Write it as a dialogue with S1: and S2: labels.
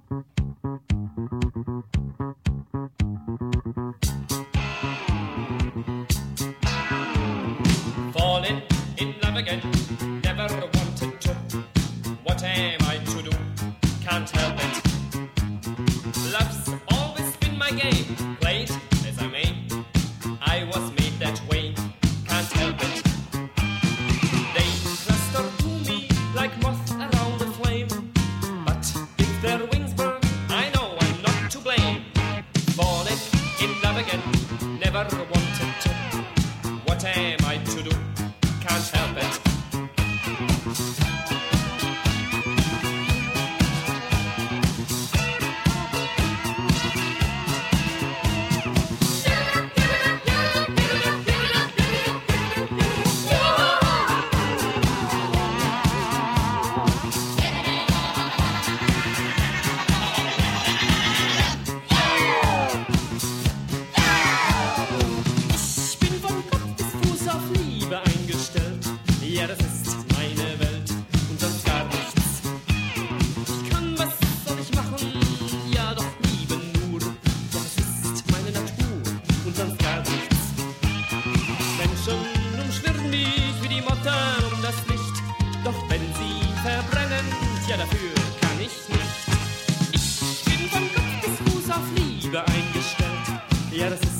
S1: Falling in love again, never wanted to. What am I to do? Can't help it. Love's always been my game, played as I may. I was made that way, can't help it. They cluster to me like moths around a flame. But if their wings burn, I know I'm not to blame. Falling in love again, never wanted to. What am I to do? Can't help it. Ich bin von Kopf bis Fuß auf Liebe eingestellt. Ja, das ist meine Welt und sonst gar nichts. Ich kann, was soll ich machen? Ja, doch lieben nur. Doch es ist meine Natur und sonst gar nichts. Menschen umschwirren mich wie die Motten um das Licht. Doch wenn sie verbrennen, ja, dafür kann ich nicht. Ich bin von Kopf bis Fuß auf Liebe eingestellt. Ja, das ist